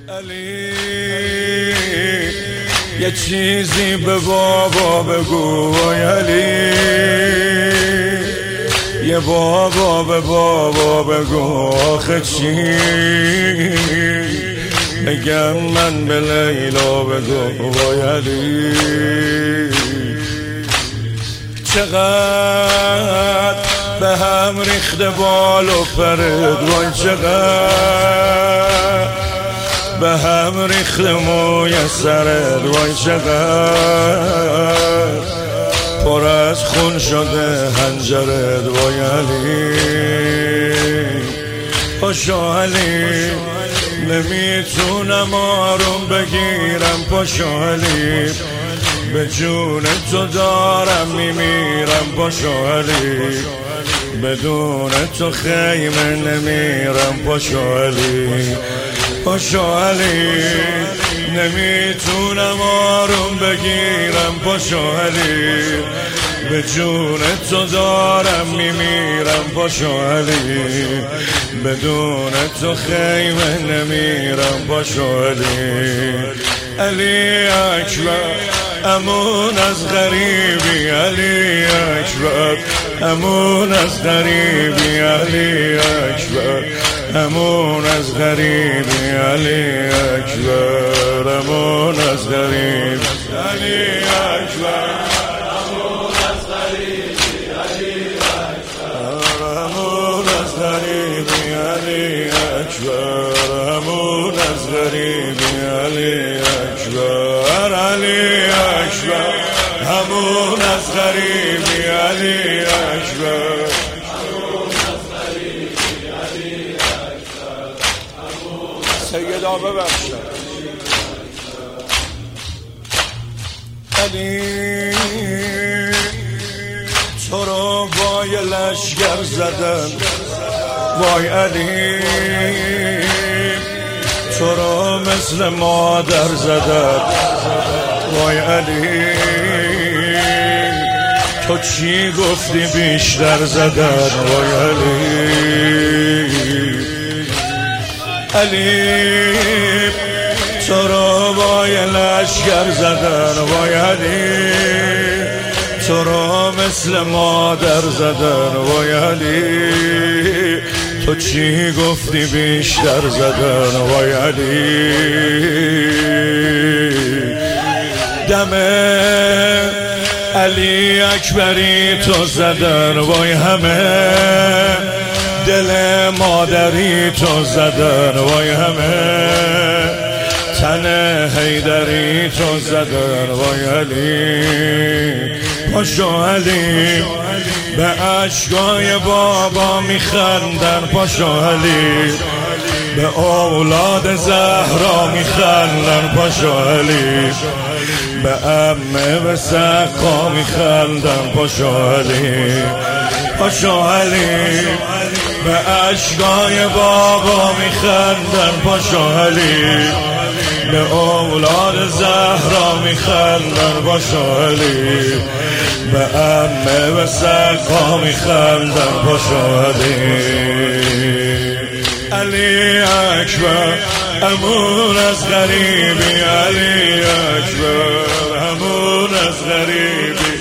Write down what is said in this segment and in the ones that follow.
علی یه چیزی به بابا بگو وای علی، یه بابا به بابا بگو آخه چی بگم من به لیلا بگو وای علی. چقدر به هم ریخته بال و پرد وای، چقدر به هم ریخته موی سرد وای، چقدر پر از خون شده حنجرد وای علی. پاشو علی نمیتونم آروم بگیرم، پاشو علی به جون تو دارم میمیرم، پاشو علی بدون تو خیمه نمیرم، پاشو علی. پاشو علی نمیتونم آروم بگیرم، پاشو علی به جون تو دارم میمیرم، پاشو علی بدون تو خیمه نمیرم، پاشو علی. علی اکبر امون از غریبی، علی اکبر امون از غریبی، علی اکبر امون از غریبی، علی اکبر امون از غریبی، علی اکبر امون از غریبی، علی اکبر امون از غریبی، علی اکبر امون از غریبی، علی اکبر، علی اکبر همون از غریبی، علی اکبر سیدا ببخشد. علی تو رو با یه لشگر زدن وای علی، تو رو مثل مادر زدن وای علی. تو چی گفتی بیشتر زدن وای علی. علی تو رو با یه لشگر زدن وای علی، تو رو مثل مادر زدن وای علی. تو چی گفتی بیشتر زدن وای علی. دم علی اکبری تو زدن وای همه، دل مادری تو زدن وای همه، تن حیدری تو زدن وای علی. پاشو علی به عشقای بابا میخندن، پاشو علی به اولاد زهرا میخندن، پاشو علی به عمه و سقا میخندن، پاشو علی. پاشو علی به عشقای بابا میخندن، پاشو علی به اولاد زهرا میخندن، پاشو علی به عمه و سقا میخندن، پاشو علی. علی اکبر امون از غریبی، علی اکبر امون از غریبی،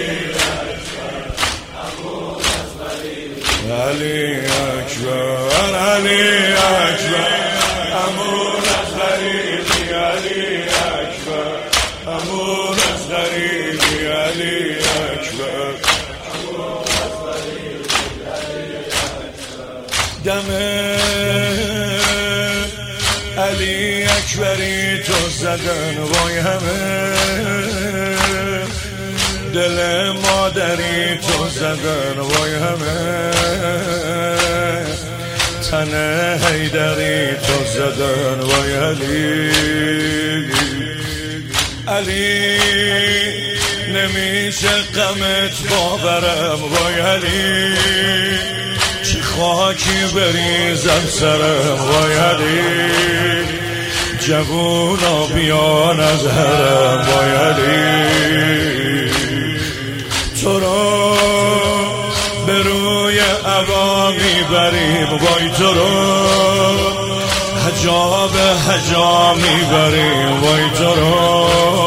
علی اکبر، علی اکبر امون از غریبی، علی اکبر امون از غریبی، علی اکبر امون از غریبی، علی اکبر. دم علی اکبری تو زدن وای همه، دل مادری تو زدن وای همه، تن حیدری تو زدن وای علی. علی نمیشه غمت باورم وای علی، چه خاکی بریزم سرم وای علی. جوونا بیان از حرم وای علی، تو رو به روی عوا میبریم وای، تو رو جا به هجا میبریم وای تو رو،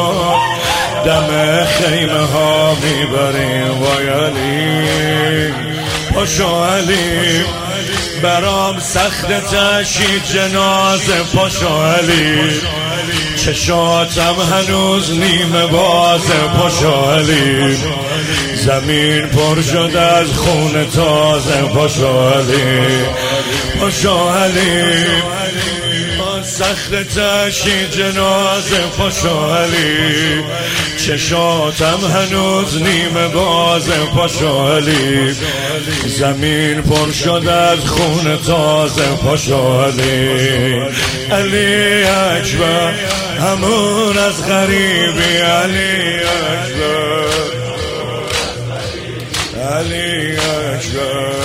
دم خیمه ها میبریم وای علی. پاشو علی برام سخت تشییع جنازه، پاشو علی چشاتم هنوز نیمه بازه، پاشو علی زمین پر شد از خون تازه، پاشو علی پاشو علی سخت تشییع جنازه، پاشو علی چشاتم هنوز نیمه بازه، پاشو علی زمین پر شد از خون تازه، پاشو علی. علی اکبر همون از غریبی، علی اکبر علی اکبر